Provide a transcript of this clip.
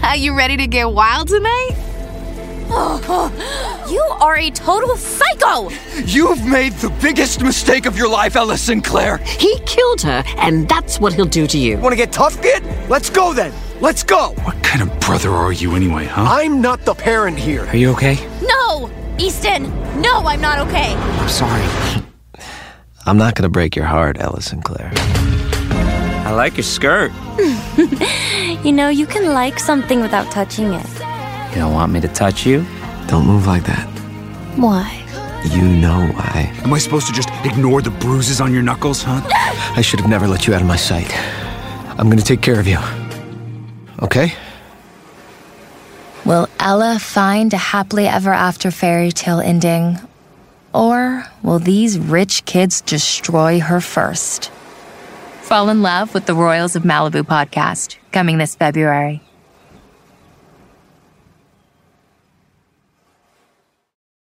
You ready to get wild tonight? You are a total psycho! You've made the biggest mistake of your life, Ella Sinclair. He killed her, and that's what he'll do to you. Want to get tough, kid? Let's go then. Let's go. What kind of brother are you anyway, huh? I'm not the parent here. Are you okay? No! Easton! No, I'm not okay! I'm sorry. I'm not gonna break your heart, Ella Sinclair. I like your skirt. You know, you can like something without touching it. You don't want me to touch you? Don't move like that. Why? You know why. Am I supposed to just ignore the bruises on your knuckles, huh? I should have never let you out of my sight. I'm gonna take care of you. Okay? Will Ella find a happily ever after fairy tale ending? Or will these rich kids destroy her first? Fall in Love with the Royals of Malibu podcast, coming this February.